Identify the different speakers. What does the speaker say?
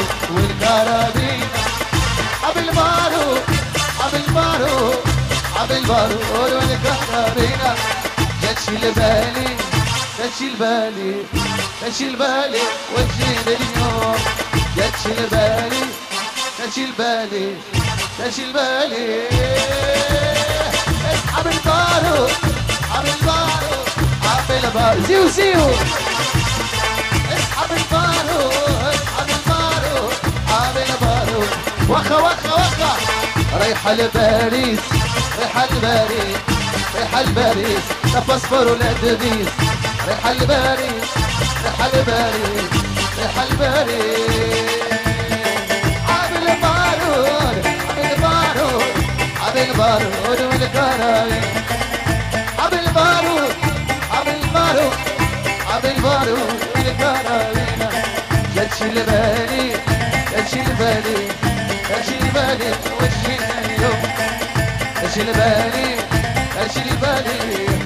Speaker 1: والكرابين بالبارود بالبارود بالبارود والكرابين جاتش البالي جاتش البالي جاتش البالي وتجيب اليوم جاتش البالي جاتش البالي جاتش البالي اصحاب البارود بالبارود بالبارود زيو زيو اصحاب البارود بالبارود بالبارود وخا وخا وخا رايحة لباريس رايحة لباريس رايحة لباريس لا باسبور ولا دبيس رايحة لباريس رايحة لباريس رايحة لباريس بالبارود بالبارود بالبارود والكرابين بالبارود بالبارود بالبارود والكرابين جاتش البالي جاتش البالي جاتش البالي وجهي اليوم جاتش البالي جاتش البالي